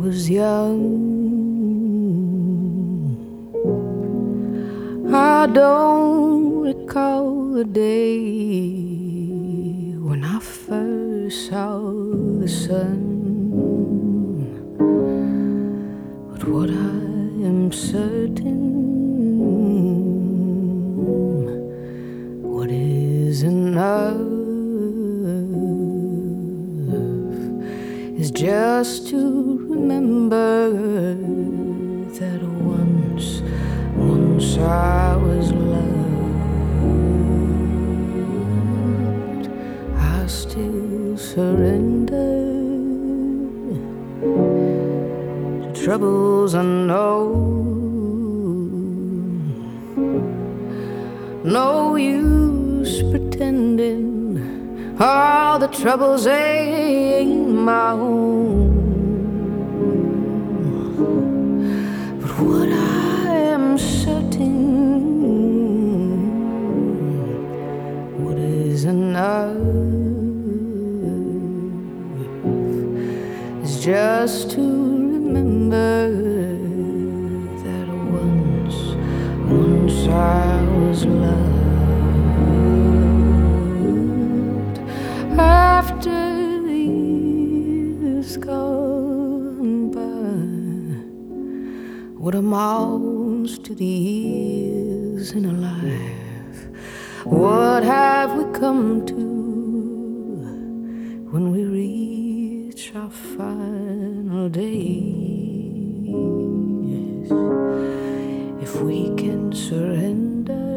was young, I don't recall the day when I first saw the sun. But what I am certain, what is enough is just to remember that once I was loved. I still surrender to troubles unknown. No use pretending all the troubles ain't my own. But what I am certain, what is enough is just to remember that once I was loved. After the years gone by, what amounts to the years in a life? What have we come to when we reach our final days? If we can surrender,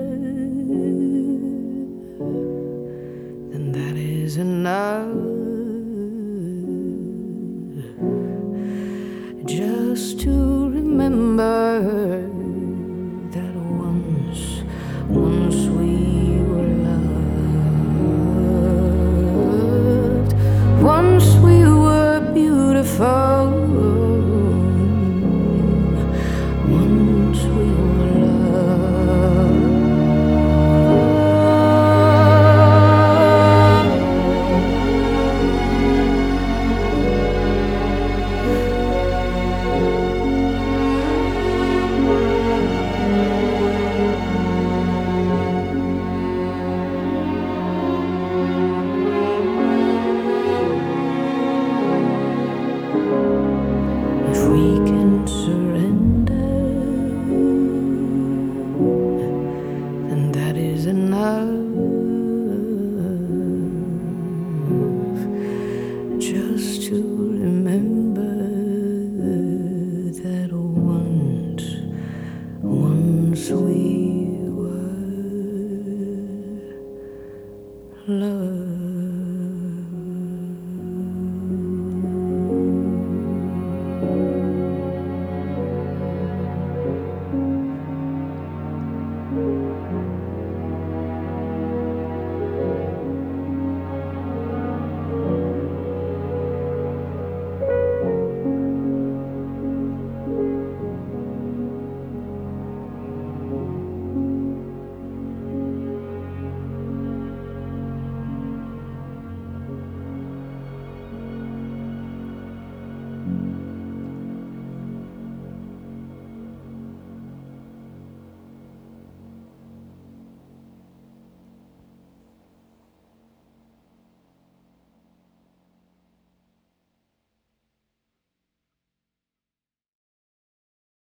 then that is enough, just to remember